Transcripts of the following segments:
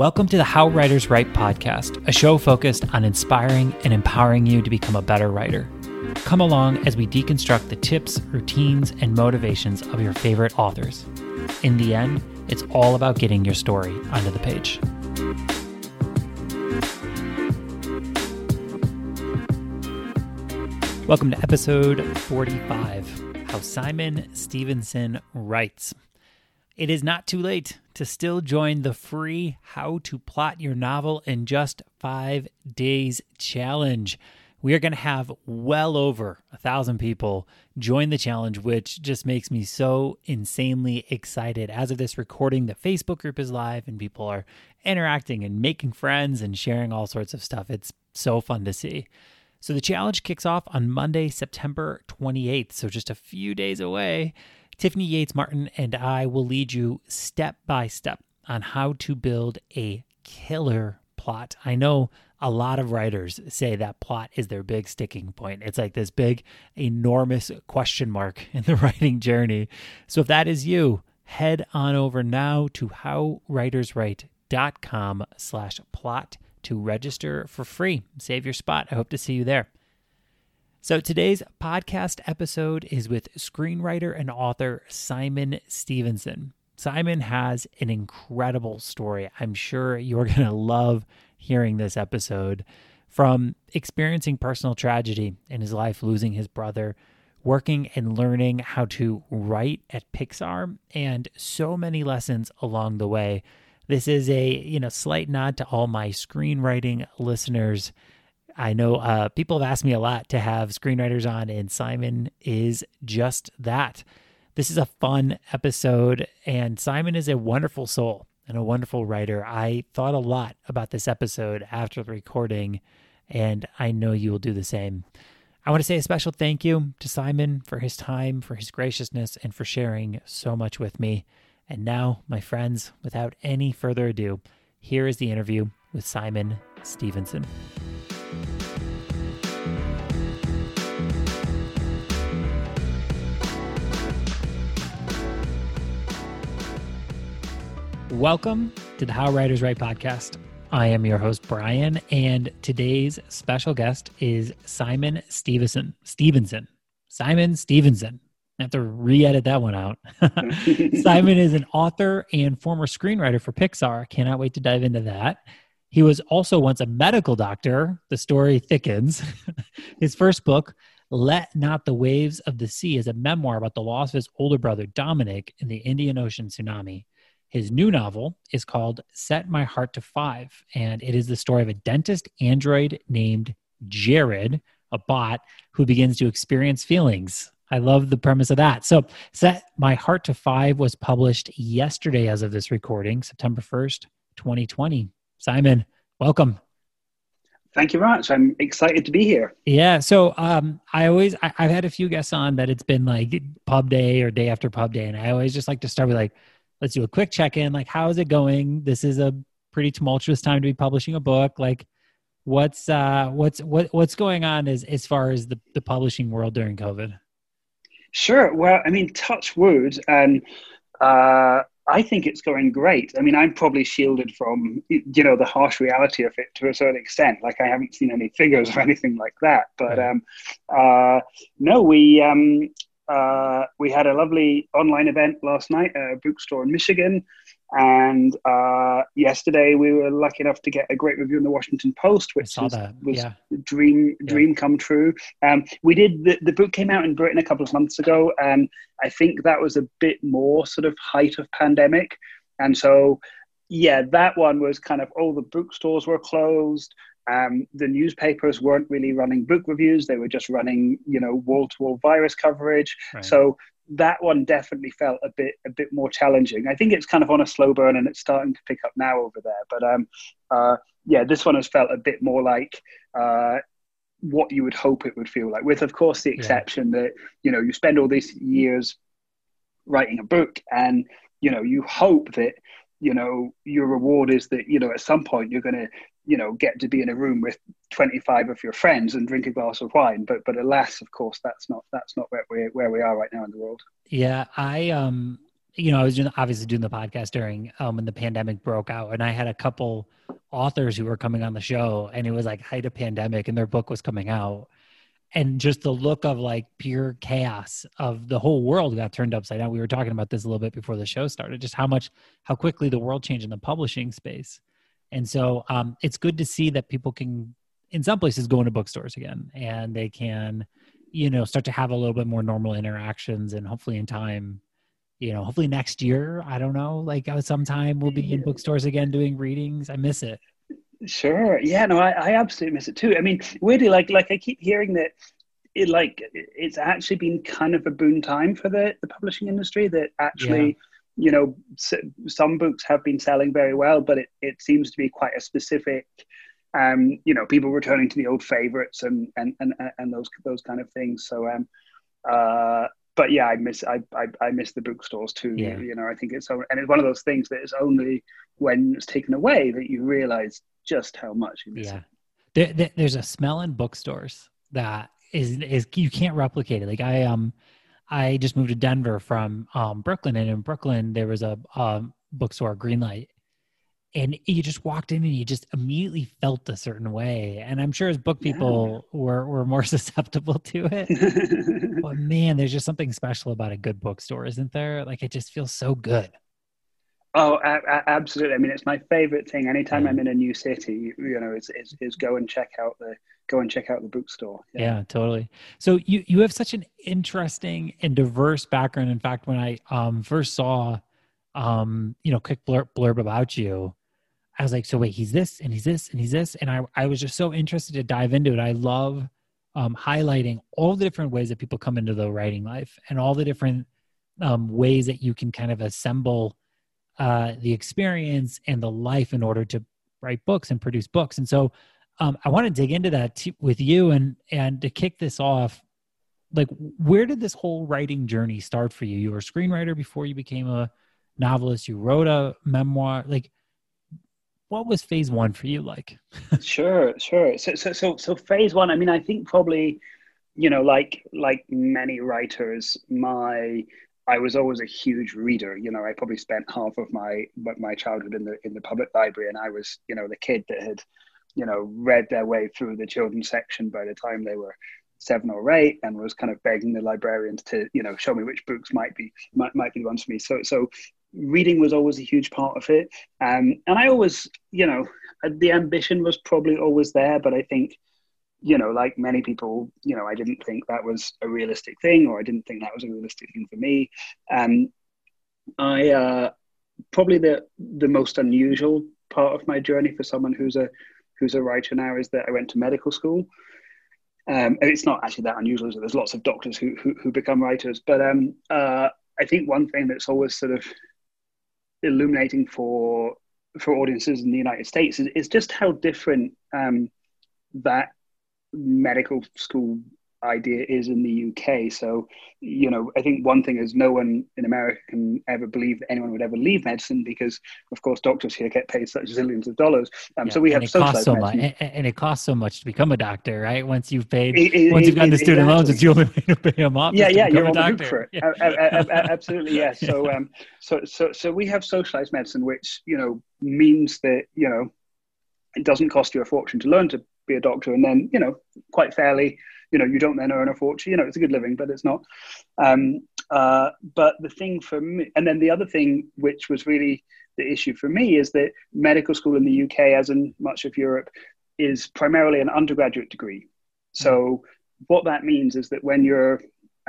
Welcome to the How Writers Write podcast, a show focused on inspiring and empowering you to become a better writer. Come along as we deconstruct the tips, routines, and motivations of your favorite authors. In the end, it's all about getting your story onto the page. Welcome to episode 45, How Simon Stevenson Writes. It is not too late to still join the free How to Plot Your Novel in Just 5 Days challenge. We are going to have well over 1,000 people join the challenge, which just makes me so insanely excited. As of this recording, the Facebook group is live and people are interacting and making friends and sharing all sorts of stuff. It's so fun to see. So the challenge kicks off on Monday, September 28th, so just a few days away. Tiffany Yates Martin and I will lead you step by step on how to build a killer plot. I know a lot of writers say that plot is their big sticking point. It's like this big, enormous question mark in the writing journey. So if that is you, head on over now to howwriterswrite.com/plot to register for free. Save your spot. I hope to see you there. So today's podcast episode is with screenwriter and author Simon Stevenson. Simon has an incredible story. I'm sure you're going to love hearing this episode. From experiencing personal tragedy in his life, losing his brother, working and learning how to write at Pixar, and so many lessons along the way. This is a slight nod to all my screenwriting listeners. I know people have asked me a lot to have screenwriters on, and Simon is just that. This is a fun episode, and Simon is a wonderful soul and a wonderful writer. I thought a lot about this episode after the recording, and I know you will do the same. I want to say a special thank you to Simon for his time, for his graciousness, and for sharing so much with me. And now, my friends, without any further ado, here is the interview with Simon Stevenson. Welcome to the How Writers Write podcast. I am your host, Brian, and today's special guest is Simon Stevenson. Simon Stevenson. I have to re-edit that one out. Simon is an author and former screenwriter for Pixar. Cannot wait to dive into that. He was also once a medical doctor. The story thickens. His first book, Let Not the Waves of the Sea, is a memoir about the loss of his older brother, Dominic, in the Indian Ocean tsunami. His new novel is called Set My Heart to 5, and it is the story of a dentist android named Jared, a bot, who begins to experience feelings. I love the premise of that. So Set My Heart to 5 was published yesterday as of this recording, September 1st, 2020. Simon, welcome. Thank you very much. I'm excited to be here. Yeah. So I've had a few guests on that it's been like pub day or day after pub day. And I always just like to start with like, let's do a quick check-in. Like, how is it going? This is a pretty tumultuous time to be publishing a book. Like what's going on as far as the publishing world during COVID? Sure. Well, I mean, touch wood, and I think it's going great. I mean, I'm probably shielded from, the harsh reality of it to a certain extent. Like, I haven't seen any figures or anything like that. But no, we had a lovely online event last night at a bookstore in Michigan. And yesterday we were lucky enough to get a great review in the Washington Post, which was dream come true. We did, the book came out in Britain a couple of months ago, and I think that was a bit more sort of height of pandemic. And so, yeah, that one was kind of, all the bookstores were closed. The newspapers weren't really running book reviews. They were just running, wall-to-wall virus coverage. Right. So that one definitely felt a bit more challenging. I think it's kind of on a slow burn and it's starting to pick up now over there. But this one has felt a bit more like what you would hope it would feel like, with, of course, the exception that, you spend all these years writing a book and, you hope that, your reward is that, at some point you're going to, get to be in a room with 25 of your friends and drink a glass of wine. But alas, of course, that's not where we are right now in the world. Yeah, I was obviously doing the podcast during when the pandemic broke out, and I had a couple authors who were coming on the show, and it was like height of pandemic, and their book was coming out, and just the look of like pure chaos of the whole world got turned upside down. We were talking about this a little bit before the show started, just how quickly the world changed in the publishing space. And so it's good to see that people can, in some places, go into bookstores again, and they can, start to have a little bit more normal interactions, and hopefully in time, hopefully next year, I don't know, like sometime we'll be in bookstores again doing readings. I miss it. Sure. Yeah, no, I absolutely miss it too. I mean, weirdly, like I keep hearing that it's actually been kind of a boon time for the publishing industry, that actually, some books have been selling very well, but it seems to be quite a specific, people returning to the old favorites and those kind of things. So, but yeah, I miss the bookstores too. Yeah. I think it's one of those things that it's only when it's taken away that you realize just how much you miss it. There's a smell in bookstores that is you can't replicate it. Like I just moved to Denver from Brooklyn, and in Brooklyn there was a bookstore, Greenlight, and you just walked in and you just immediately felt a certain way. And I'm sure as book people were more susceptible to it. But man, there's just something special about a good bookstore, isn't there? Like it just feels so good. Oh, absolutely. I mean, it's my favorite thing. Anytime I'm in a new city, is go and check out the bookstore. Yeah, totally. So you have such an interesting and diverse background. In fact, when I first saw, quick blurb about you, I was like, so wait, he's this and he's this and he's this. And I was just so interested to dive into it. I love highlighting all the different ways that people come into the writing life, and all the different ways that you can kind of assemble the experience and the life in order to write books and produce books. And so I want to dig into that with you, and to kick this off, like, where did this whole writing journey start for you? You were a screenwriter before you became a novelist. You wrote a memoir. Like, what was phase one for you like? Sure. So phase one, I mean, I think probably, like many writers, I was always a huge reader. I probably spent half of my childhood in the public library, and I was, the kid that had, read their way through the children's section by the time they were 7 or 8, and was kind of begging the librarians to, show me which books might be the ones for me. So reading was always a huge part of it. And I always, the ambition was probably always there, but I think, like many people, I didn't think that was a realistic thing, or I didn't think that was a realistic thing for me. I probably the most unusual part of my journey for someone who's a writer now is that I went to medical school. And it's not actually that unusual. There's lots of doctors who become writers, but I think one thing that's always sort of illuminating for audiences in the United States is just how different that medical school idea is in the UK. So, I think one thing is no one in America can ever believe that anyone would ever leave medicine, because, of course, doctors here get paid such zillions of dollars. So we have socialized medicine. And it costs so much to become a doctor, right? Once you've paid, once you've gotten the student loans, it's the only way to pay them off. Yeah, you're on the hook for it. Absolutely, yes. So we have socialized medicine, which means that it doesn't cost you a fortune to learn to be a doctor, and then quite fairly, you don't then earn a fortune. It's a good living, but it's not. But the thing for me, and then the other thing, which was really the issue for me, is that medical school in the UK, as in much of Europe, is primarily an undergraduate degree. So what that means is that when you're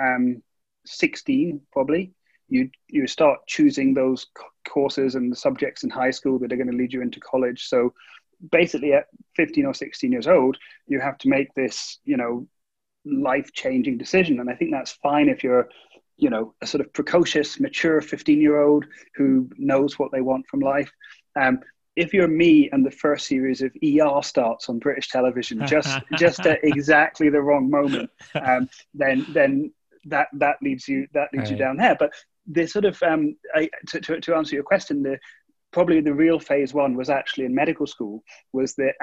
16, probably, you start choosing those courses and the subjects in high school that are going to lead you into college. So basically at 15 or 16 years old, you have to make this, life-changing decision. And I think that's fine if you're, a sort of precocious, mature 15-year-old who knows what they want from life. If you're me and the first series of ER starts on British television, just at exactly the wrong moment, then that leads you down there. But the sort of to answer your question, probably the real phase one was actually in medical school. Was that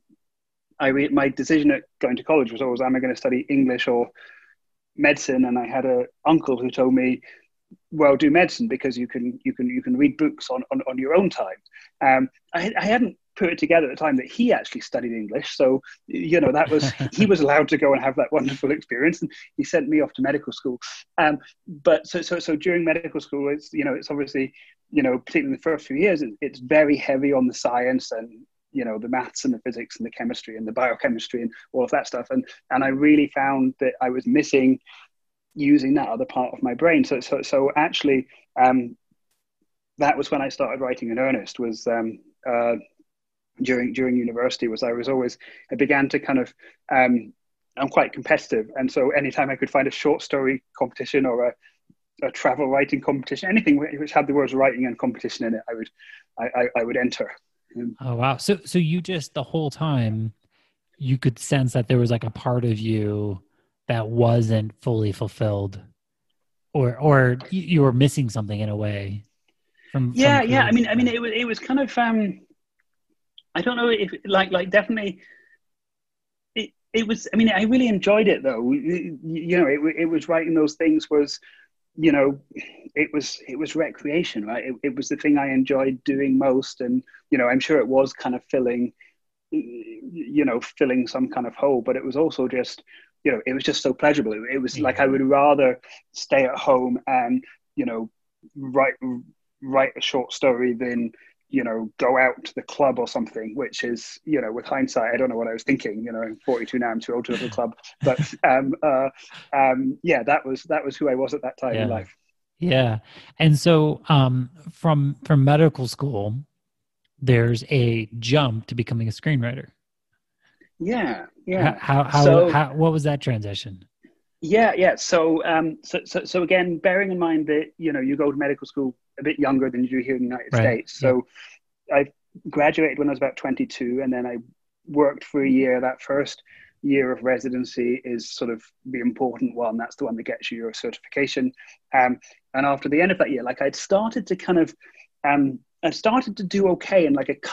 my decision at going to college was always, am I going to study English or medicine? And I had an uncle who told me, well do medicine because you can read books on your own time. I hadn't put it together at the time that he actually studied English, so that was he was allowed to go and have that wonderful experience, and he sent me off to medical school. But so during medical school, it's obviously, particularly in the first few years, it's very heavy on the science and the maths and the physics and the chemistry and the biochemistry and all of that stuff, and I really found that I was missing using that other part of my brain. So actually, that was when I started writing in earnest. Was during university. I began to kind of, I'm quite competitive, and so anytime I could find a short story competition or a travel writing competition, anything which had the words writing and competition in it, I would enter. Oh wow! So you just, the whole time, you could sense that there was like a part of you that wasn't fully fulfilled, or you were missing something in a way. Yeah. I mean, it was kind of, I don't know if like definitely. It was. I mean, I really enjoyed it though. It was writing those things was, it was recreation, right? It was the thing I enjoyed doing most, and I'm sure it was kind of filling some kind of hole, but it was also just, it was just so pleasurable. It was like I would rather stay at home and write a short story than go out to the club or something, which is, with hindsight, I don't know what I was thinking. I'm 42 now, I'm too old to go to the club. But that was who I was at that time in life. Yeah. And so from medical school, there's a jump to becoming a screenwriter. Yeah. How what was that transition? Yeah. So again, bearing in mind that, you go to medical school a bit younger than you do here in the United States. So I graduated when I was about 22, and then I worked for a year. That first year of residency is sort of the important one. That's the one that gets you your certification. And after the end of that year, like I'd started to kind of, I started to do okay in like a,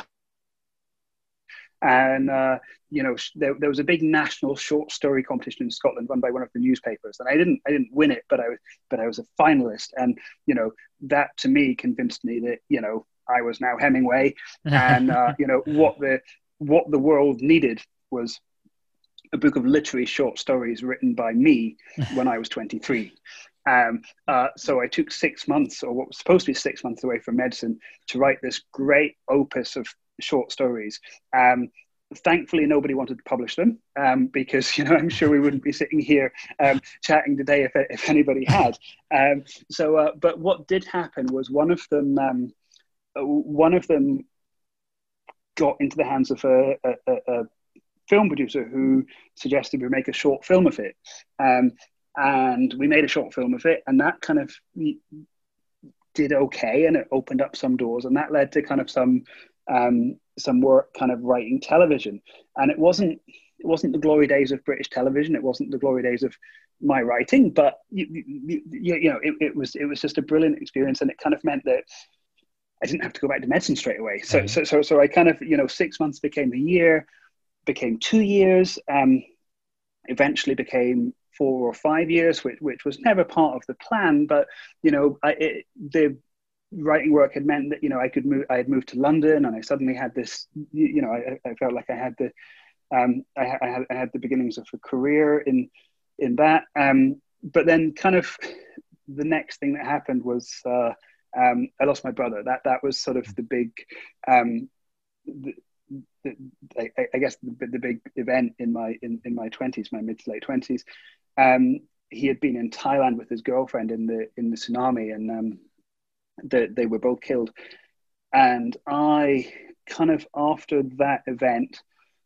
and there was a big national short story competition in Scotland run by one of the newspapers, and I didn't win it, but I was a finalist, and that to me convinced me that I was now Hemingway, and what the world needed was a book of literary short stories written by me when I was 23. So I took 6 months, or what was supposed to be 6 months away from medicine, to write this great opus of short stories. Thankfully, nobody wanted to publish them because I'm sure we wouldn't be sitting here chatting today if anybody had. But what did happen was one of them got into the hands of a film producer who suggested we make a short film of it. And we made a short film of it, and that kind of did okay, and it opened up some doors, and that led to kind of some work kind of writing television. And it wasn't the glory days of British television, it wasn't the glory days of my writing, but it was just a brilliant experience, and it kind of meant that I didn't have to go back to medicine straight away. So I kind of 6 months became a year, became 2 years, eventually became 4 or 5 years, which was never part of the plan. But the writing work had meant that I could move. I had moved to London, and I suddenly had this. I felt like I had the I had the beginnings of a career in that. But then, kind of, the next thing that happened was I lost my brother. That was sort of the big. I guess the big event in my 20s, my mid to late 20s. He had been in Thailand with his girlfriend in the tsunami, and they were both killed. And I kind of, after that event,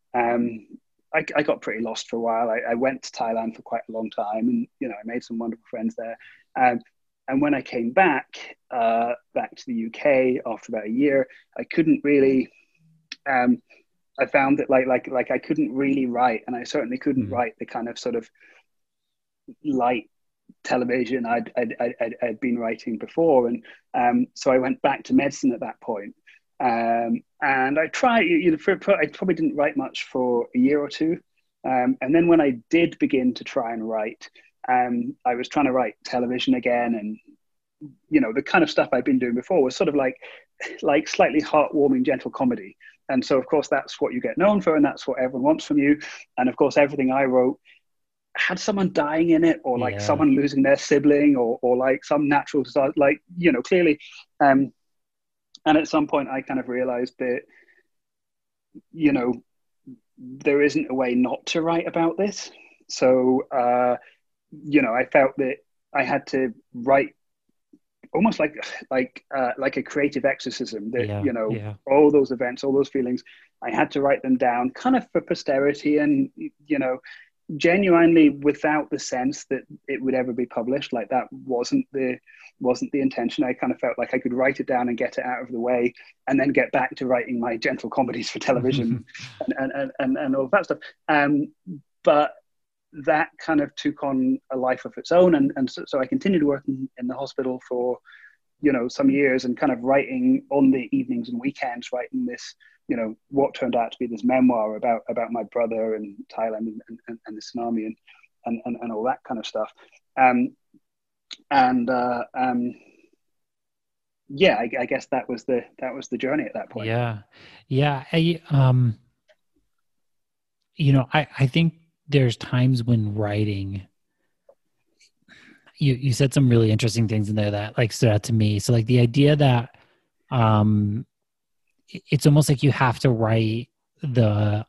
I got pretty lost for a while. I went to Thailand for quite a long time, and I made some wonderful friends there. And when I came back to the UK after about a year, I couldn't really. I found that like I couldn't really write, and I certainly couldn't write the kind of sort of light television I'd been writing before, and so I went back to medicine at that point. And I tried. I probably didn't write much for a year or two, and then when I did begin to try and write, I was trying to write television again, and the kind of stuff I'd been doing before was sort of like slightly heartwarming, gentle comedy. And so, of course, that's what you get known for, and that's what everyone wants from you. And of course, everything I wrote had someone dying in it, or like someone losing their sibling, or like some natural disaster, like, clearly. And at some point, I kind of realized that, there isn't a way not to write about this. So, I felt that I had to write almost like a creative exorcism, that, all those events, all those feelings, I had to write them down kind of for posterity, and, genuinely without the sense that it would ever be published. Like, that wasn't the intention. I kind of felt like I could write it down and get it out of the way, and then get back to writing my gentle comedies for television and all of that stuff. But that kind of took on a life of its own. And so I continued working in the hospital for, some years, and kind of writing on the evenings and weekends, writing this, what turned out to be this memoir about my brother in Thailand and the tsunami and all that kind of stuff. I guess that was the journey at that point. Yeah. I think there's times when writing, you said some really interesting things in there that like stood out to me. So like the idea that it's almost like you have to write the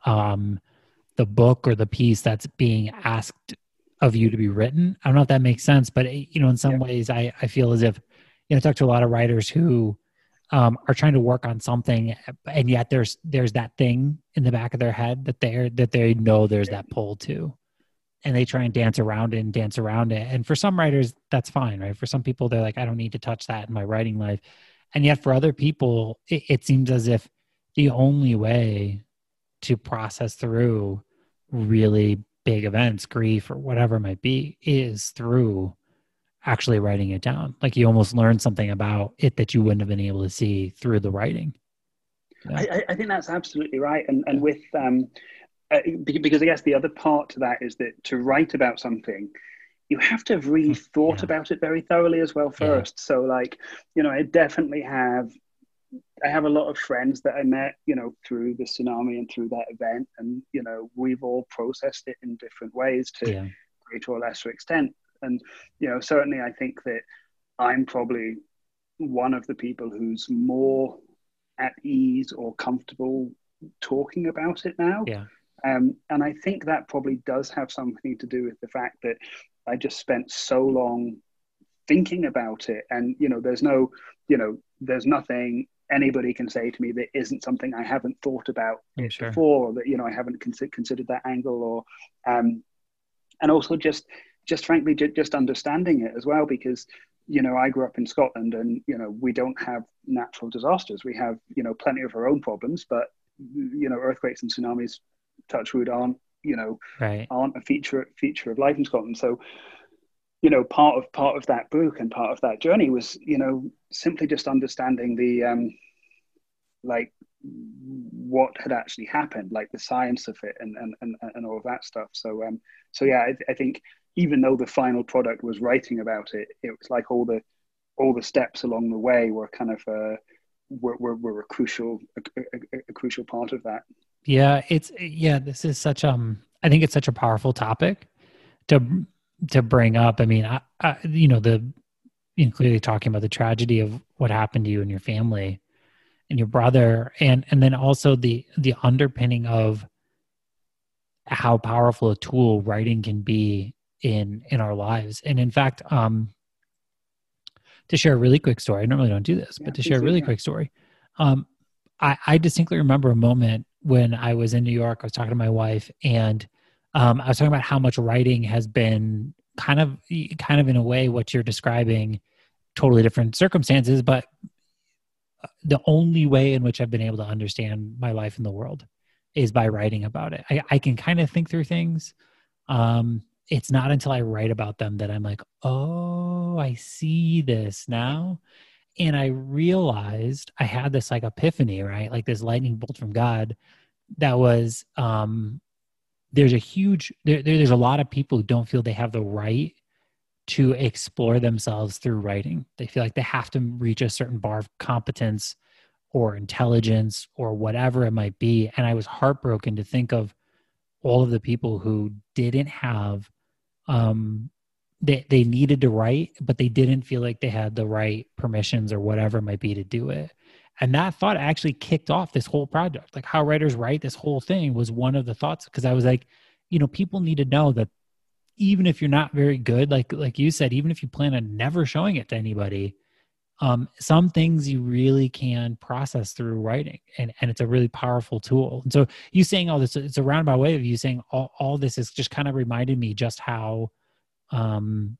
book or the piece that's being asked of you to be written. I don't know if that makes sense, but in some ways I feel as if, I talk to a lot of writers who are trying to work on something, and yet there's that thing in the back of their head that they know there's that pull to, and they try and dance around it. And for some writers, that's fine, right? For some people, they're like, I don't need to touch that in my writing life. And yet for other people, it seems as if the only way to process through really big events, grief or whatever it might be, is through actually writing it down. Like you almost learn something about it that you wouldn't have been able to see through the writing. Yeah. I think that's absolutely right. And with, because I guess the other part to that is that to write about something, you have to have really thought about it very thoroughly as well first. So like, I definitely have a lot of friends that I met, through the tsunami and through that event. And, we've all processed it in different ways to greater or lesser extent. And, certainly I think that I'm probably one of the people who's more at ease or comfortable talking about it now. Yeah. And I think that probably does have something to do with the fact that I just spent so long thinking about it. And, there's nothing anybody can say to me that isn't something I haven't thought about before, or that, I haven't considered that angle, or, and also just frankly, just understanding it as well, because, I grew up in Scotland, and, we don't have natural disasters. We have, plenty of our own problems, but, earthquakes and tsunamis, touch wood, aren't a feature of life in Scotland. So, part of that book and part of that journey was, simply just understanding the, like what had actually happened, like the science of it and all of that stuff. So, I think even though the final product was writing about it, it was like all the steps along the way were kind of, were a crucial part of that. Yeah, this is such I think it's such a powerful topic to bring up. I mean, clearly talking about the tragedy of what happened to you and your family and your brother, and then also the underpinning of how powerful a tool writing can be in our lives. And in fact, to share a really quick story, I normally don't do this, but to share a really quick story, I distinctly remember a moment when I was in New York. I was talking to my wife, and I was talking about how much writing has been kind of in a way what you're describing, totally different circumstances, but the only way in which I've been able to understand my life in the world is by writing about it. I can kind of think through things. It's not until I write about them that I'm like, oh, I see this now. And I realized I had this like epiphany, right? Like this lightning bolt from God that was, there's a lot of people who don't feel they have the right to explore themselves through writing. They feel like they have to reach a certain bar of competence or intelligence or whatever it might be. And I was heartbroken to think of all of the people who didn't have, they needed to write, but they didn't feel like they had the right permissions or whatever it might be to do it. And that thought actually kicked off this whole project. Like how writers write, this whole thing was one of the thoughts, because I was like, people need to know that even if you're not very good, like you said, even if you plan on never showing it to anybody, some things you really can process through writing, and it's a really powerful tool. And so you saying all this, it's a roundabout way of you saying all this is just kind of reminded me just how, how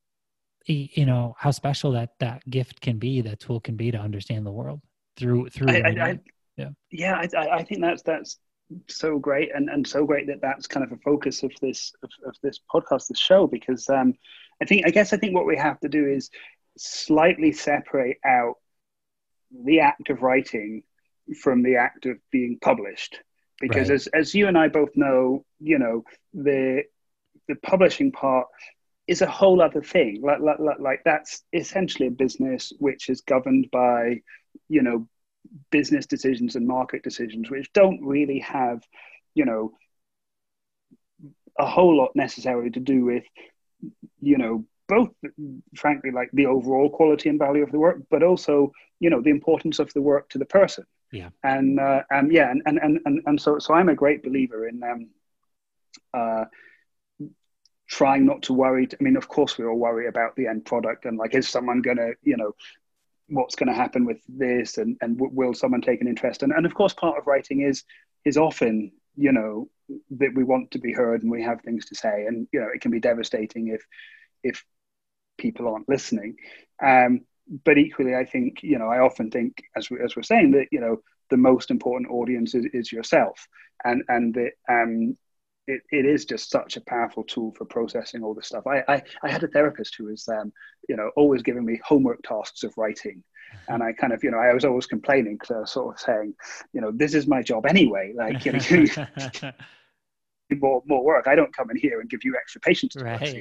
special that gift can be, that tool can be to understand the world through writing. I think that's so great, and so great that that's kind of a focus of this podcast, this show, because I think what we have to do is slightly separate out the act of writing from the act of being published, because right. as you and I both know, the publishing part is a whole other thing. Like that's essentially a business which is governed by business decisions and market decisions, which don't really have a whole lot necessarily to do with both, frankly, like the overall quality and value of the work, but also the importance of the work to the person. Yeah. And so I'm a great believer in trying not to worry. I mean, of course we all worry about the end product, and like, is someone gonna what's going to happen with this, and will someone take an interest, and of course part of writing is often that we want to be heard and we have things to say, and it can be devastating if people aren't listening, but equally I think I often think, as we're saying, that the most important audience is yourself, and that it is just such a powerful tool for processing all this stuff. I had a therapist who was always giving me homework tasks of writing, and I kind of I was always complaining, because I was sort of saying this is my job anyway, like more work. I don't come in here and give you extra patience to work.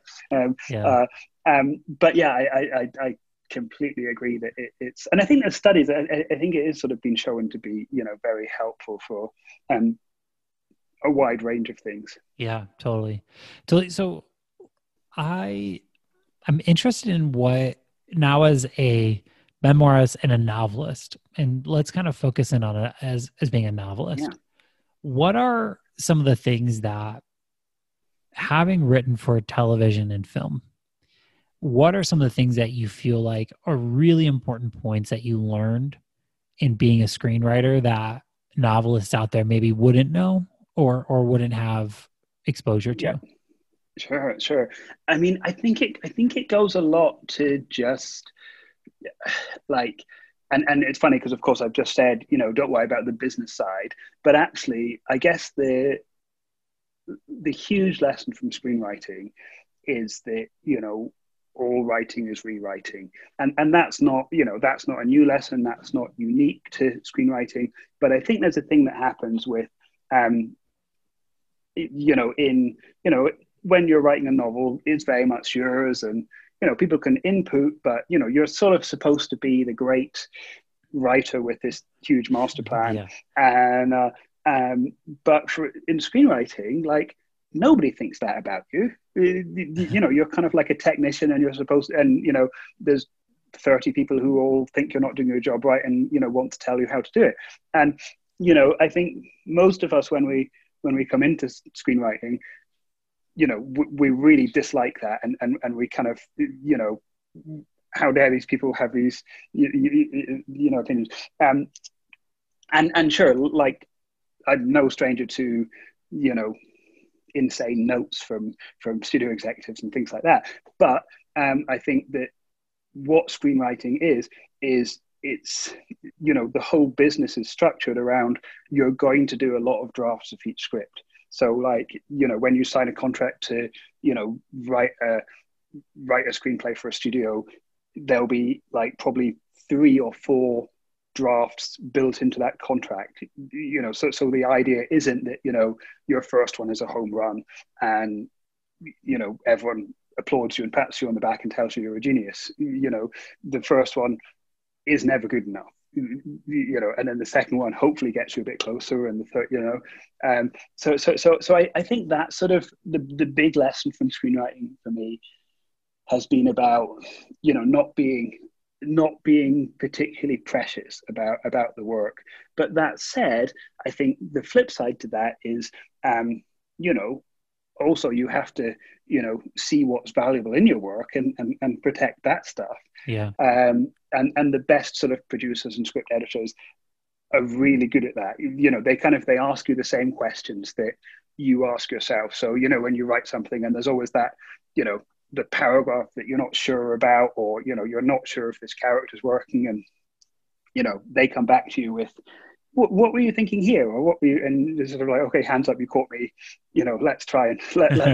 But yeah, I completely agree that it's, and I think there's studies, I think it is sort of been shown to be very helpful for a wide range of things. Yeah, totally. So I'm interested in what, now as a memoirist and a novelist, and let's kind of focus in on it as being a novelist. Yeah. What are some of the things that, having written for television and film, what are some of the things that you feel like are really important points that you learned in being a screenwriter that novelists out there maybe wouldn't know or wouldn't have exposure to? Yeah. Sure. I mean, I think it goes a lot to just like, and it's funny because of course I've just said, don't worry about the business side, but actually I guess the huge lesson from screenwriting is that, all writing is rewriting, and that's not a new lesson, that's not unique to screenwriting, but I think there's a thing that happens with when you're writing a novel, it's very much yours, and people can input, but you're sort of supposed to be the great writer with this huge master plan. Yeah. And but in screenwriting, like, nobody thinks that about you. You're kind of like a technician, and you're supposed to, and there's 30 people who all think you're not doing your job right, and want to tell you how to do it. And I think most of us, when we come into screenwriting, we really dislike that, and we kind of how dare these people have these opinions, and sure, like, I'm no stranger to insane notes from studio executives and things like that, but I think that what screenwriting is it's the whole business is structured around, you're going to do a lot of drafts of each script. So like, when you sign a contract to write a screenplay for a studio, there'll be like probably 3 or 4 drafts built into that contract. So the idea isn't that your first one is a home run and everyone applauds you and pats you on the back and tells you you're a genius. The first one is never good enough. And then the second one hopefully gets you a bit closer, and the third, so I think that sort of the big lesson from screenwriting for me has been about, not being particularly precious about the work. But that said, I think the flip side to that is, also you have to, see what's valuable in your work and protect that stuff. Yeah. And the best sort of producers and script editors are really good at that. They ask you the same questions that you ask yourself. So, when you write something and there's always that, the paragraph that you're not sure about, or, you're not sure if this character's working, and, they come back to you with, what were you thinking here? Or what were you, and it's sort of like, okay, hands up, you caught me, let's try and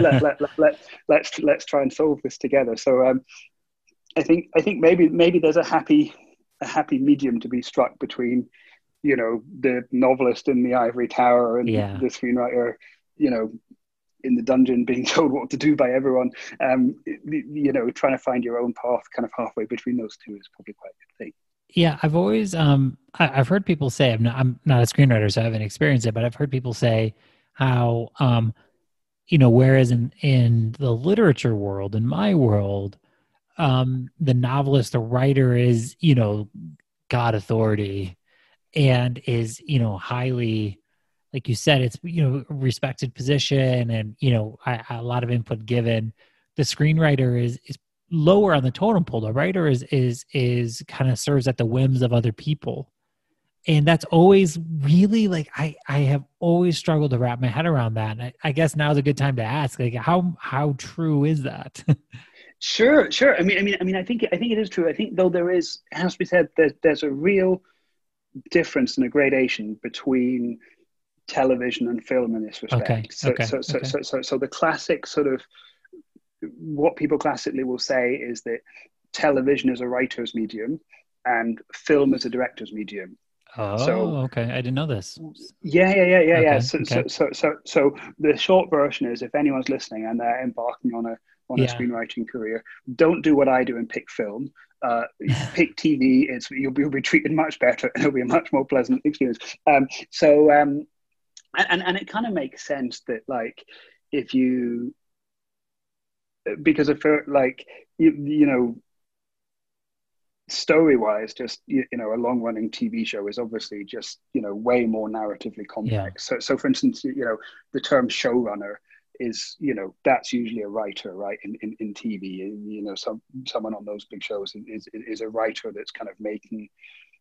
let's try and solve this together. So, I think maybe there's a happy medium to be struck between, the novelist in the ivory tower and the screenwriter, in the dungeon being told what to do by everyone. Trying to find your own path kind of halfway between those two is probably quite a good thing. Yeah, I've always I've heard people say, I'm not a screenwriter, so I haven't experienced it, but I've heard people say how whereas in the literature world, in my world, the novelist, the writer is, God authority, and is, highly, like you said, it's, respected position, and, a lot of input given. The screenwriter is lower on the totem pole. The writer is kind of serves at the whims of other people. And that's always really, like, I have always struggled to wrap my head around that. And I guess now is a good time to ask, like, how true is that? Sure. I mean, I think it is true. I think, though, it has to be said, there's a real difference and a gradation between television and film in this respect. Okay. So the classic sort of, what people classically will say is that television is a writer's medium and film is a director's medium. Oh, okay. I didn't know this. Yeah. Okay. So the short version is, if anyone's listening and they're embarking on a screenwriting career, don't do what I do and pick film. Pick TV. You'll be treated much better, and it'll be a much more pleasant experience. And it kind of makes sense that, like, if you, because if like story-wise, just a long-running TV show is obviously just way more narratively complex. So for instance, the term showrunner is, that's usually a writer, right? In TV, someone on those big shows is a writer that's kind of making,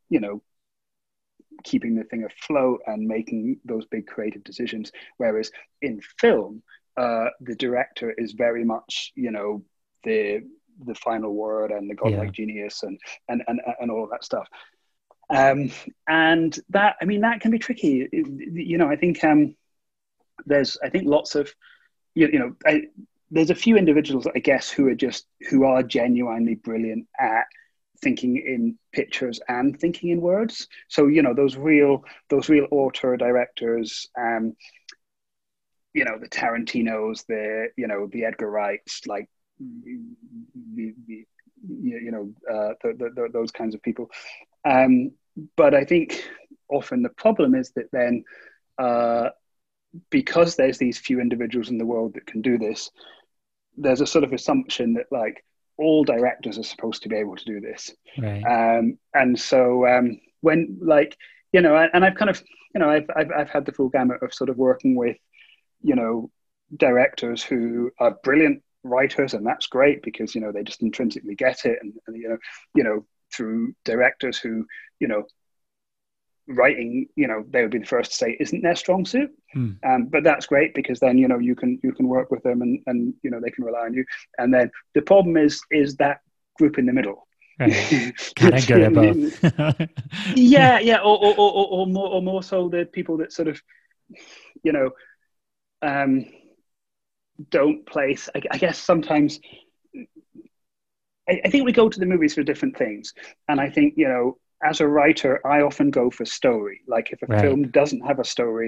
keeping the thing afloat and making those big creative decisions. Whereas in film, the director is very much, the final word and the godlike genius and all of that stuff. And that, I mean, that can be tricky. I think there's lots of, there's a few individuals, I guess, who are genuinely brilliant at thinking in pictures and thinking in words. So, those real auteur directors, the Tarantinos, the Edgar Wrights, like, those kinds of people. But I think often the problem is that then, because there's these few individuals in the world that can do this, there's a sort of assumption that, like, all directors are supposed to be able to do this. Right. And so when, like, and I've kind of, I've had the full gamut of sort of working with, directors who are brilliant writers, and that's great because, they just intrinsically get it. And through directors who, writing, they would be the first to say isn't their strong suit. But that's great because then, you can work with them and they can rely on you. And then the problem is that group in the middle. Right. Kind of good at both. Yeah. Or more so the people that sort of, don't place, I guess sometimes, I think we go to the movies for different things. And I think, as a writer, I often go for story. Like, if a film doesn't have a story,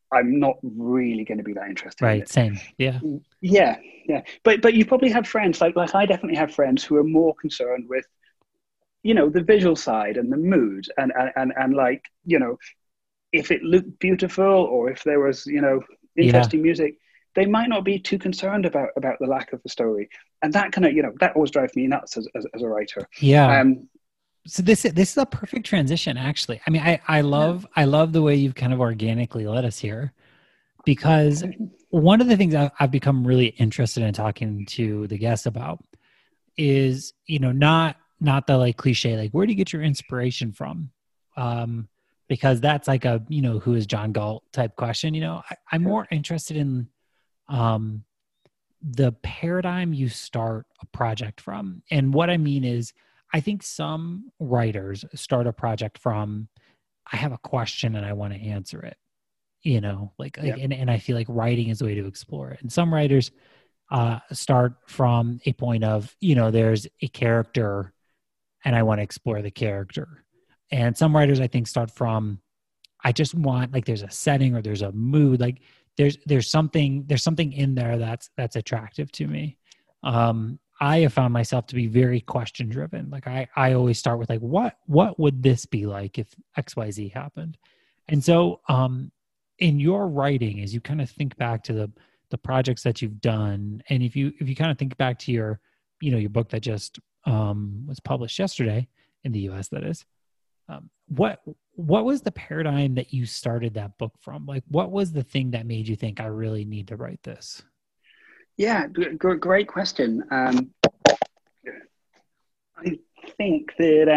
I'm not really going to be that interested in Right. it. Same. Yeah. Yeah, yeah. But you probably have friends like I definitely have friends who are more concerned with, the visual side and the mood and like, if it looked beautiful or if there was, Yeah. interesting music, they might not be too concerned about the lack of the story. And that kind of, that always drives me nuts as a writer. Yeah. Um, So this is a perfect transition, actually. I mean, yeah. I love the way you've kind of organically led us here, because one of the things I've become really interested in talking to the guests about is, not the like cliche, like, where do you get your inspiration from? Um, because that's like a, who is John Galt type question. I'm more interested in um the paradigm you start a project from. And what I mean is, I think some writers start a project from, I have a question and I want to answer it, Yeah. and I feel like writing is a way to explore it. And some writers start from a point of, there's a character and I want to explore the character. And some writers, I think, start from, I just want, like, there's a setting or there's a mood, like there's something in there that's attractive to me. I have found myself to be very question driven. Like I always start with, like, what would this be like if XYZ happened? And so in your writing, as you kind of think back to the projects that you've done, and if you kind of think back to your, your book that just was published yesterday in the US, that is, what was the paradigm that you started that book from? Like, what was the thing that made you think, I really need to write this? Yeah. Great question. I think that,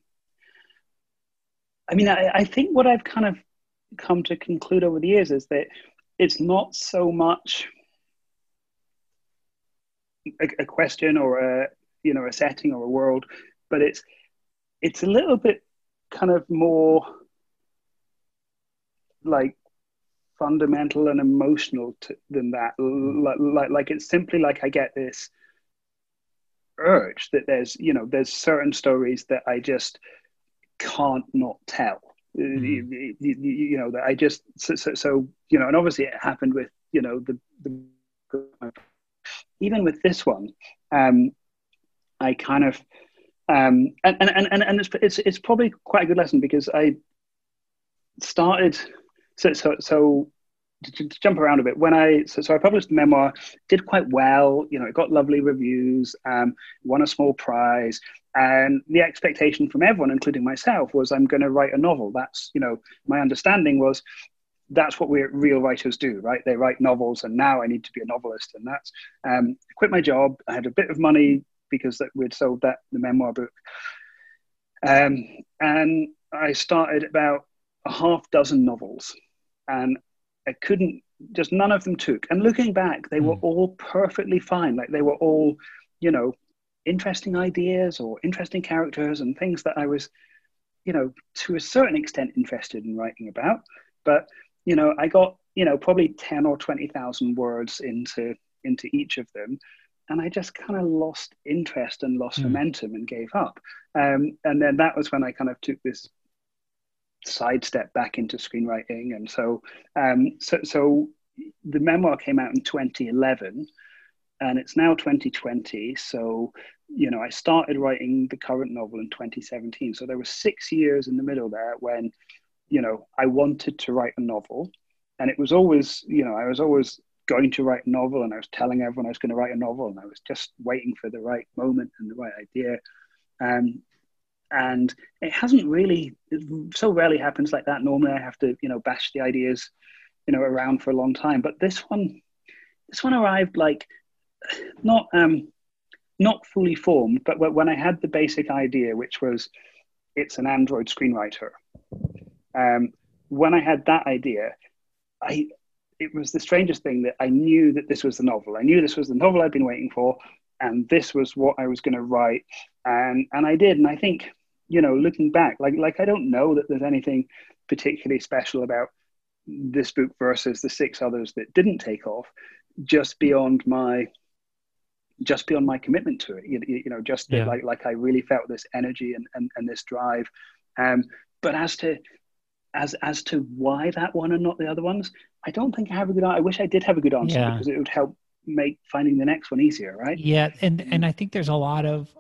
I think what I've kind of come to conclude over the years is that it's not so much a question or a setting or a world, but it's a little bit kind of more like fundamental and emotional than that. Like it's simply like I get this urge that there's certain stories that I just can't not tell. Mm. That I just so and obviously it happened with the even with this one. I kind of and it's probably quite a good lesson, because I started so to jump around a bit, when I published the memoir, did quite well. It got lovely reviews, won a small prize, and the expectation from everyone, including myself, was I'm going to write a novel. That's my understanding was that's what real writers do, right? They write novels, and now I need to be a novelist, and that's I quit my job. I had a bit of money because we'd sold the memoir book, and I started about a half dozen novels, and I couldn't, just none of them took. And looking back, they were all perfectly fine. Like they were all, interesting ideas or interesting characters and things that I was, to a certain extent interested in writing about. But, I got, probably 10 or 20,000 words into each of them. And I just kind of lost interest and lost momentum and gave up. And then that was when I kind of took this sidestep back into screenwriting. And so the memoir came out in 2011, and it's now 2020. So I started writing the current novel in 2017. So there were 6 years in the middle there when I wanted to write a novel, and it was always I was always going to write a novel, and I was telling everyone I was going to write a novel, and I was just waiting for the right moment and the right idea. And it hasn't really, it so rarely happens like that. Normally I have to bash the ideas around for a long time, but this one arrived like not fully formed, but when I had the basic idea, which was it's an Android screenwriter. When I had that idea, it was the strangest thing that I knew that this was the novel. I knew this was the novel I'd been waiting for, and this was what I was going to write. And I did. And I think, looking back, like I don't know that there's anything particularly special about this book versus the 6 others that didn't take off, just beyond my commitment to it. Just that, like I really felt this energy and this drive. But as to why that one and not the other ones, I don't think I have a good answer. I wish I did have a good answer Yeah. because it would help make finding the next one easier, right? Yeah. And I think there's a lot of,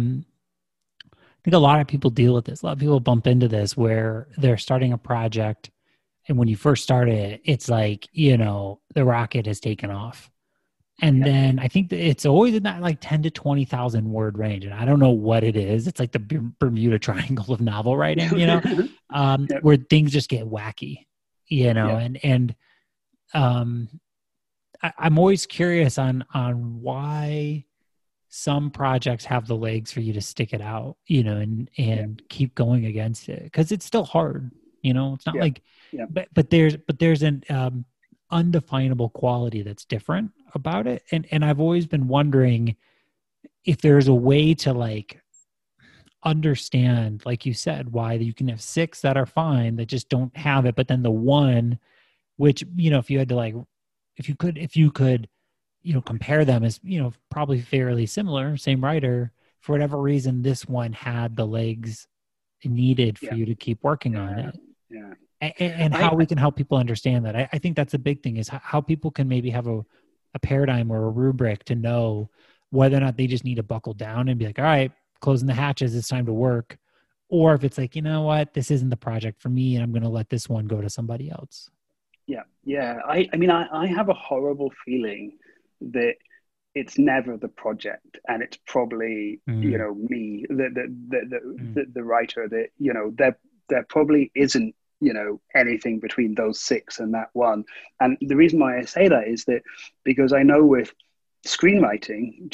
I think a lot of people deal with this. A lot of people bump into this where they're starting a project. And when you first start it, it's like, the rocket has taken off. And Yeah. then I think that it's always in that like 10 to 20,000 word range. And I don't know what it is. It's like the Bermuda Triangle of novel writing, Yep. where things just get wacky, Yeah. and um, I'm always curious on why some projects have the legs for you to stick it out, Yeah. and keep going against it. Cause it's still hard, it's not Yeah. like, Yeah. but there's an, undefinable quality that's different about it. And I've always been wondering if there's a way to like understand, like you said, why you can have 6 that are fine that just don't have it. But then the one, which, if you had to like, if you could, compare them as, probably fairly similar, same writer, for whatever reason, this one had the legs needed for Yeah. you to keep working on Yeah. it. Yeah. And I how we can help people understand that. I think that's a big thing, is how people can maybe have a paradigm or a rubric to know whether or not they just need to buckle down and be like, all right, closing the hatches, it's time to work. Or if it's like, you know what, this isn't the project for me and I'm going to let this one go to somebody else. Yeah. Yeah. I mean, I have a horrible feeling that it's never the project, and it's probably Mm, me, the mm, the writer, that there probably isn't anything between those 6 and that one. And the reason why I say that is that because I know with screenwriting,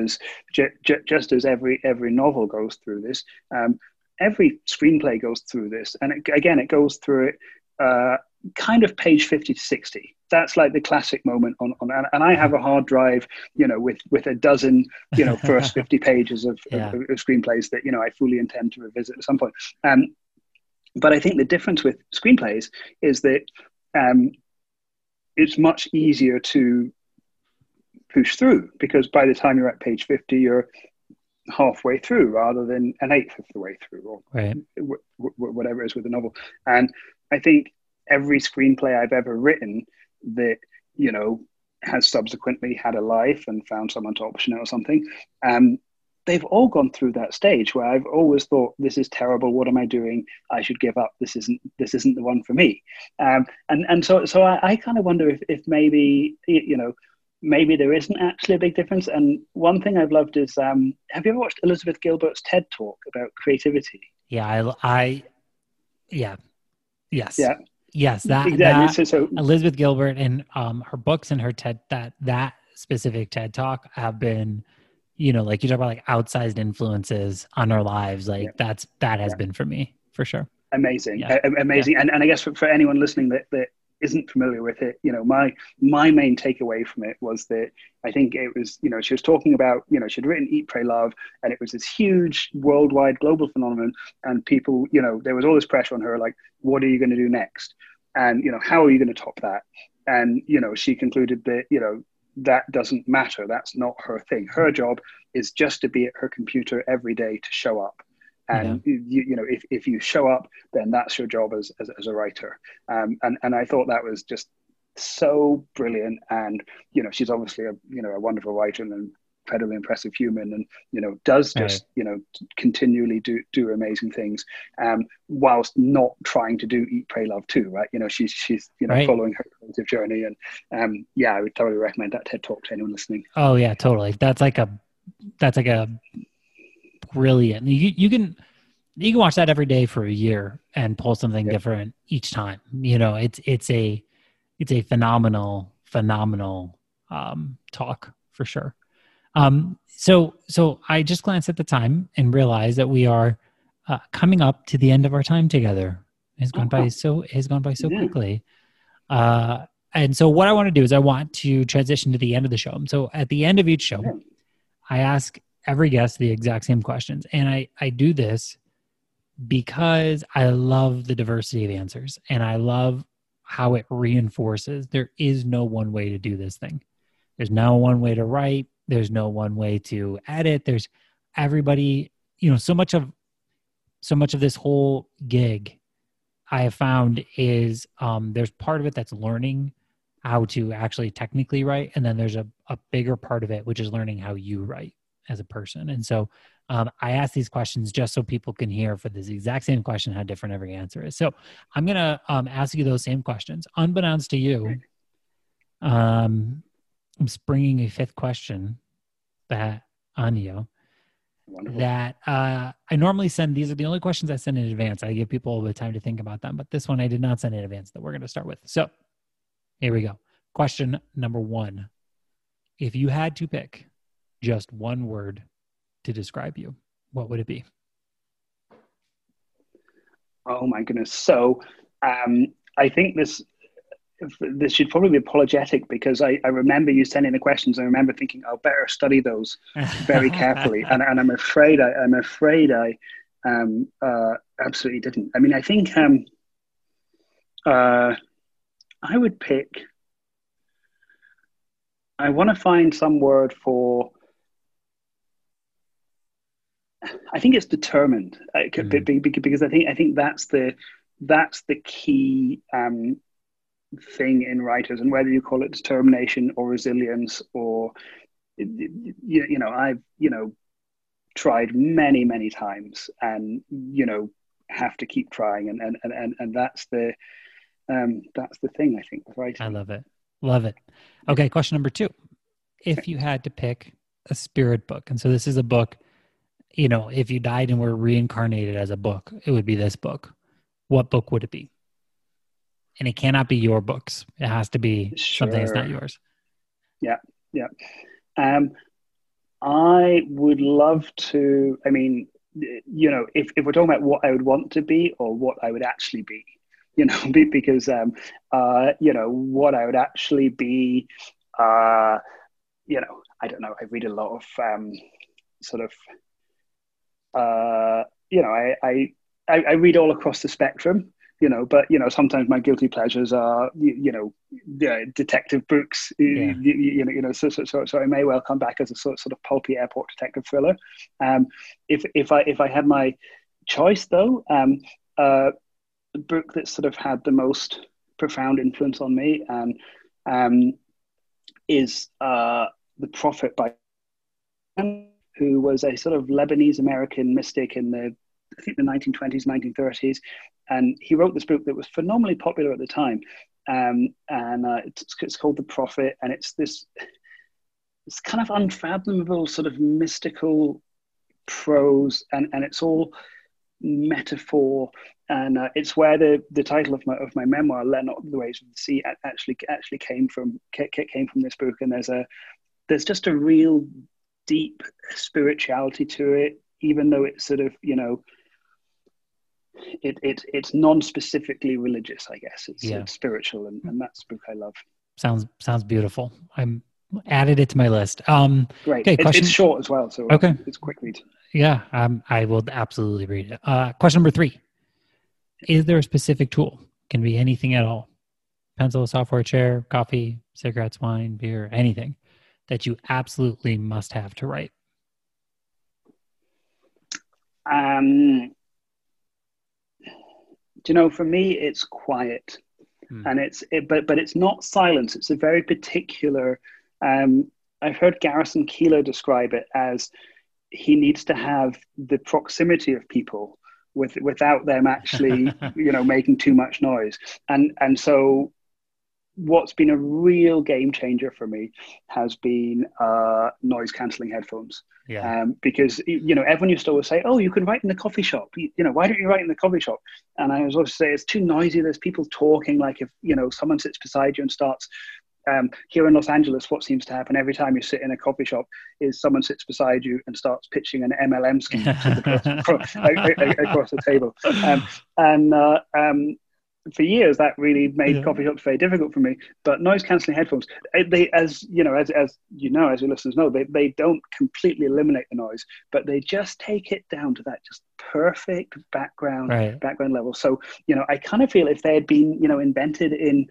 just as every novel goes through this, every screenplay goes through this, and again, it goes through it kind of page 50 to 60. That's like the classic moment on and I have a hard drive, with a dozen, first 50 pages yeah. of screenplays that, I fully intend to revisit at some point. But I think the difference with screenplays is that um, it's much easier to push through, because by the time you're at page 50, you're halfway through rather than an eighth of the way through, or Right. whatever it is with a novel. And I think every screenplay I've ever written that, has subsequently had a life and found someone to option it or something, they've all gone through that stage where I've always thought, this is terrible, what am I doing, I should give up, this isn't the one for me. And so I kind of wonder if maybe, maybe there isn't actually a big difference. And one thing I've loved is, have you ever watched Elizabeth Gilbert's TED Talk about creativity? Yeah. Yeah. Yes. Yeah, Yes. exactly. That So Elizabeth Gilbert and her books and her TED, that specific TED talk have been, like you talk about like outsized influences on our lives. yeah, Like that has yeah, been for me for sure. amazing, Yeah. Yeah. amazing. And I guess for anyone listening that isn't familiar with it, my main takeaway from it was that I think it was, she was talking about, she'd written Eat, Pray, Love, and it was this huge worldwide global phenomenon, and people, there was all this pressure on her, like, what are you going to do next? And, how are you going to top that? And, she concluded that, that doesn't matter. That's not her thing. Her job is just to be at her computer every day to show up. Yeah. And if you show up, then that's your job as a writer. And I thought that was just so brilliant. And she's obviously a wonderful writer and an incredibly impressive human, and does Right. just continually do amazing things, whilst not trying to do Eat, Pray, Love too, right? She's Right. following her creative journey. And yeah, I would totally recommend that TED Talk to anyone listening. Oh yeah, totally. That's like a brilliant. You can watch that every day for a year and pull something Yeah, different each time. It's a phenomenal talk for sure. So I just glanced at the time and realized that we are coming up to the end of our time together. It has gone by so yeah, quickly. And so what I want to do is I want to transition to the end of the show. So at the end of each show, yeah. I ask every guest the exact same questions. And I do this because I love the diversity of answers and I love how it reinforces there is no one way to do this thing. There's no one way to write. There's no one way to edit. There's everybody, so much of this whole gig I have found is there's part of it that's learning how to actually technically write. And then there's a bigger part of it, which is learning how you write as a person. And so I ask these questions just so people can hear for this exact same question, how different every answer is. So I'm going to ask you those same questions. Unbeknownst to you, I'm springing a fifth question on you. Wonderful. That I normally send. These are the only questions I send in advance. I give people a bit of time to think about them, but this one I did not send in advance that we're going to start with. So here we go. Question number 1. If you had to pick just one word to describe you, what would it be? Oh my goodness. So I think this should probably be apologetic, because I remember you sending the questions. I remember thinking, I'll better study those very carefully. and I'm afraid I absolutely didn't. I mean, I think I would pick, I want to find some word for, I think it's determined, because I think that's the key thing in writers, and whether you call it determination or resilience, or I've tried many times, and have to keep trying, and that's the thing, I think, with writing. I love it. Okay, question number 2. If you had to pick a spirit book, and so this is a book, if you died and were reincarnated as a book, it would be this book. What book would it be? And it cannot be your books. It has to be something that's not yours. Yeah. I would love to, I mean, if we're talking about what I would want to be or what I would actually be, because, what I would actually be, I don't know. I read a lot of I read all across the spectrum. But sometimes my guilty pleasures are detective books. So I may well come back as a sort of pulpy airport detective thriller. If I had my choice, though, the book that sort of had the most profound influence on me is The Prophet by, who was a sort of Lebanese American mystic in the 1920s, 1930s. And he wrote this book that was phenomenally popular at the time. It's called The Prophet. And it's kind of unfathomable sort of mystical prose. And it's all metaphor. And it's where the title of my memoir, Let Not the Waves of the Sea, actually came from this book. And there's just a real deep spirituality to it, even though it's sort of, it's non-specifically religious, I guess. It's spiritual, and that's the book I love. Sounds beautiful. I'm added it to my list. Great. Okay, it's short as well, so okay. It's a quick read. Yeah, I will absolutely read it. Question number 3. Is there a specific tool? Can be anything at all. Pencil, software, chair, coffee, cigarettes, wine, beer, anything that you absolutely must have to write. For me, it's quiet, and but it's not silence. It's a very particular. I've heard Garrison Keillor describe it as he needs to have the proximity of people without them actually, making too much noise, and so. What's been a real game changer for me has been noise cancelling headphones. Yeah. Because everyone used to always say, "Oh, you can write in the coffee shop. Why don't you write in the coffee shop?" And I was always say it's too noisy. There's people talking. Like if someone sits beside you and starts. Here in Los Angeles, what seems to happen every time you sit in a coffee shop is someone sits beside you and starts pitching an MLM scheme across the table. For years, that really made coffee shops very difficult for me. But noise cancelling headphones, as your listeners know, they don't completely eliminate the noise, but they just take it down to that just perfect background level. So, I kind of feel if they had been, invented in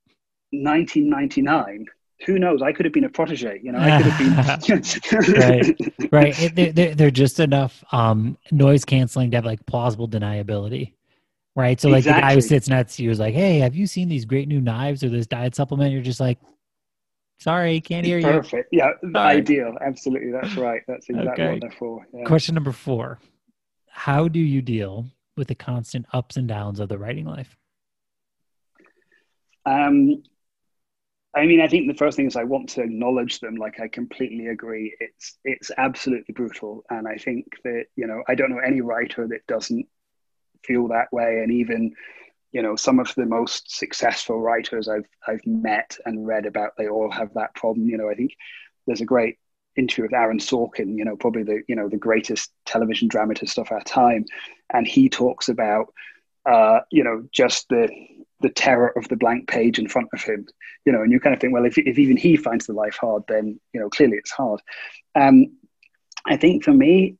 1999, who knows? I could have been a protege. I could have been right. They're just enough noise canceling to have like plausible deniability. right? So like the guy who Exactly. sits next to you is like, hey, have you seen these great new knives or this diet supplement? You're just like, sorry, can't hear you. Perfect. Yeah, Sorry. ideal. Absolutely. That's right. That's exactly what Okay. they're for. Yeah. Question number 4. How do you deal with the constant ups and downs of the writing life? Um, I mean, I think the first thing is I want to acknowledge them. Like, I completely agree. It's absolutely brutal, and I think that I don't know any writer that doesn't feel that way. And even some of the most successful writers I've met and read about, they all have that problem. I think there's a great interview with Aaron Sorkin. Probably the greatest television dramatist of our time, and he talks about just the terror of the blank page in front of him, and you kind of think, well, if even he finds the life hard, then, clearly it's hard. Um, I think for me,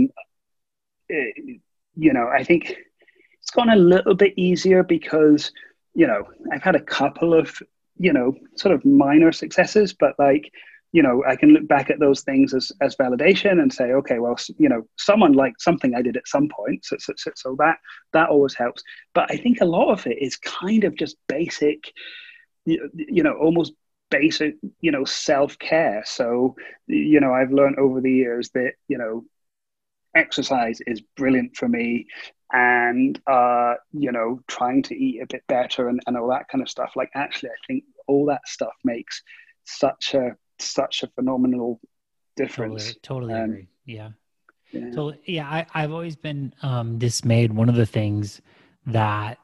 I think it's gone a little bit easier because, I've had a couple of, sort of minor successes, but like, I can look back at those things as validation and say, okay, well, someone liked something I did at some point. So that always helps. But I think a lot of it is kind of just basic, almost basic, self-care. So, I've learned over the years that, exercise is brilliant for me, and trying to eat a bit better and all that kind of stuff. Like, actually, I think all that stuff makes such a phenomenal difference. Totally um agree. Yeah. yeah. So yeah, I've always been dismayed. One of the things that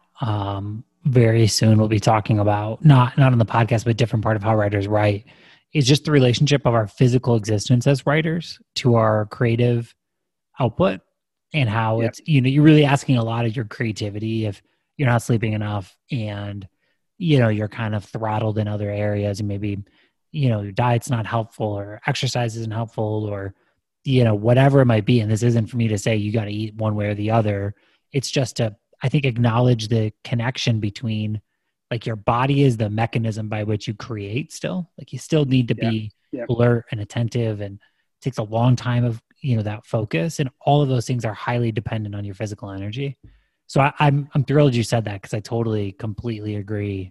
very soon we'll be talking about, not on the podcast, but different part of how writers write, is just the relationship of our physical existence as writers to our creative output, and how Yeah. it's, you're really asking a lot of your creativity if you're not sleeping enough, and you're kind of throttled in other areas, and maybe your diet's not helpful or exercise isn't helpful, or whatever it might be. And this isn't for me to say you got to eat one way or the other. It's just to, I think, acknowledge the connection between, like, your body is the mechanism by which you create still. Like, you still need to Yeah. be Yeah. alert and attentive, and it takes a long time of, that focus, and all of those things are highly dependent on your physical energy. So I'm thrilled you said that, because I totally completely agree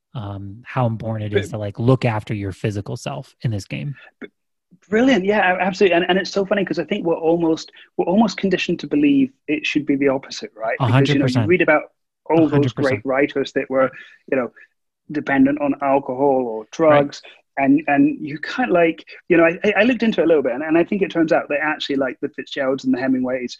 how important it But is to like look after your physical self in this game. brilliant. Yeah, absolutely. And it's so funny because I think we're almost conditioned to believe it should be the opposite, right? A Because hundred you percent, read about a all those hundred great percent. writers that were, you know dependent on alcohol or Right. drugs. And you kind of like, I looked into it a little bit, and I think it turns out that actually, like, the Fitzgeralds and the Hemingways,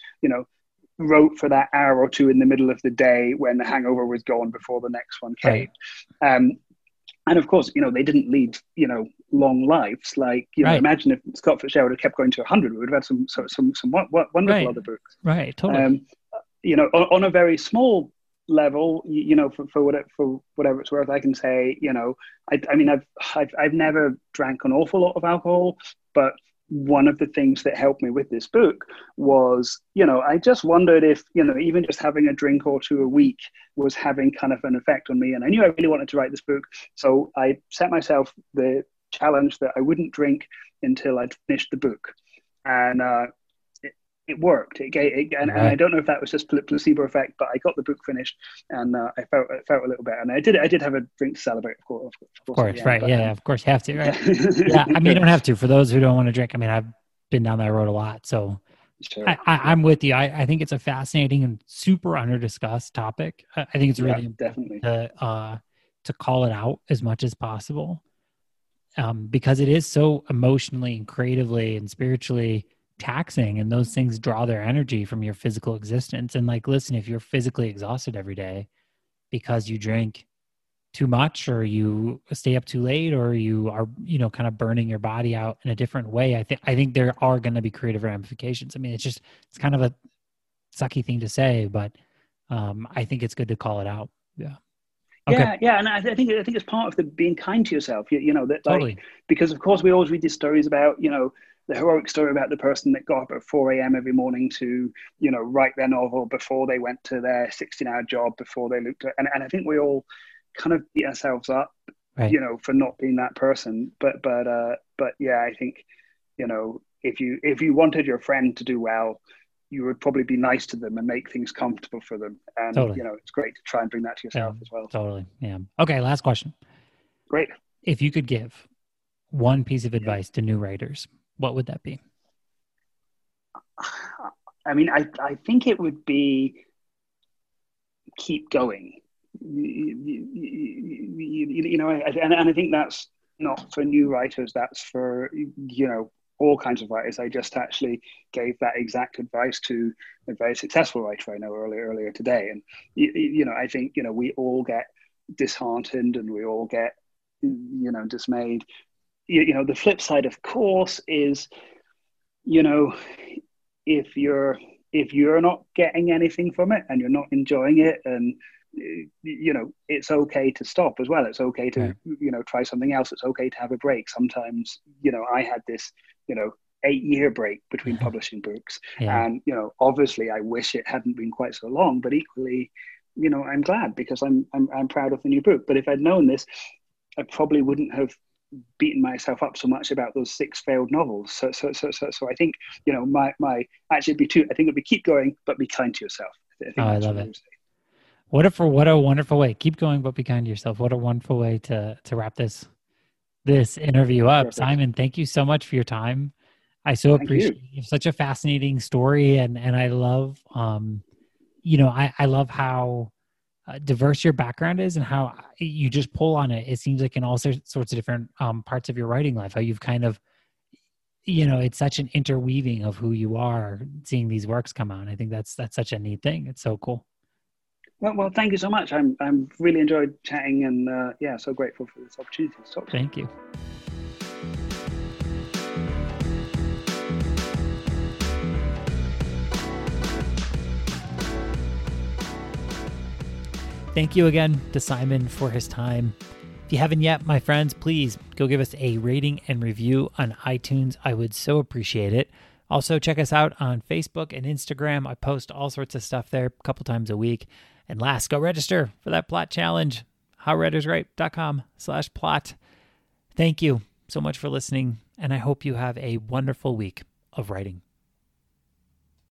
wrote for that hour or two in the middle of the day when the hangover was gone before the next one came. Right. Um, and of course, they didn't lead, long lives. Like, Right. imagine if Scott Fitzgerald had kept going to 100, we would have had some wonderful Right. other books. Right. Totally. Um, on a very small level, for whatever it's worth, I can say, I mean, I've never drank an awful lot of alcohol, but one of the things that helped me with this book was, I just wondered if, even just having a drink or two a week was having kind of an effect on me. And I knew I really wanted to write this book. So I set myself the challenge that I wouldn't drink until I'd finished the book. And it worked. And I Right. don't know if that was just placebo effect, but I got the book finished, and I felt a little better. And I did have a drink to celebrate, of Of course, at the course. end. Right. But Yeah. Of course you have to. Right. Yeah. I mean, you yeah. don't have to. For those who don't want to drink, I mean, I've been down that road a lot. So Sure. Yeah. I'm with you. I think it's a fascinating and super under discussed topic. I think it's Yeah. really important Definitely. to call it out as much as possible, because it is so emotionally and creatively and spiritually taxing, and those things draw their energy from your physical existence. And like, listen, if you're physically exhausted every day because you drink too much, or you stay up too late, or you are, kind of burning your body out in a different way, I think there are going to be creative ramifications. I mean, it's kind of a sucky thing to say, but I think it's good to call it out. Yeah. Okay. Yeah, yeah, and I think it's part of the being kind to yourself. That, like, Totally. because of course we always read these stories about, the heroic story about the person that got up at 4 a.m. every morning to, write their novel before they went to their 16-hour job, before they looked at, and I think we all kind of beat ourselves up, Right. for not being that person. But yeah, I think, if you wanted your friend to do well, you would probably be nice to them and make things comfortable for them. And, Totally. it's great to try and bring that to yourself as well. Totally. Yeah. Okay. Last question. Great. If you could give one piece of advice to new writers, what would that be? I mean, I think it would be keep going. And I think that's not for new writers. That's for, all kinds of writers. I just actually gave that exact advice to a very successful writer I know earlier today. And, I think, we all get disheartened and we all get, dismayed. The flip side, of course, is, if you're not getting anything from it and you're not enjoying it, and it's okay to stop as well. It's okay to try something else. It's okay to have a break. Sometimes I had this 8-year break between publishing books, and obviously I wish it hadn't been quite so long, but equally I'm glad because I'm proud of the new book. But if I'd known this, I probably wouldn't have beaten myself up so much about those 6 failed novels. So I think my actually it'd be two. I think it'd be keep going, but be kind to yourself. I love it. What a wonderful way. Keep going, but be kind to yourself. What a wonderful way to wrap this interview up. Perfect. Simon, thank you so much for your time. I so appreciate it. You have such a fascinating story, and I love I love how diverse your background is and how you just pull on it. It seems like in all sorts of different parts of your writing life, how you've kind of, it's such an interweaving of who you are, seeing these works come out. And I think that's such a neat thing. It's so cool. Well, thank you so much. I'm really enjoyed chatting, and so grateful for this opportunity to talk. Thank you. Thank you again to Simon for his time. If you haven't yet, my friends, please go give us a rating and review on iTunes. I would so appreciate it. Also, check us out on Facebook and Instagram. I post all sorts of stuff there a couple times a week. And last, go register for that plot challenge, howwriterswrite.com/plot. Thank you so much for listening, and I hope you have a wonderful week of writing.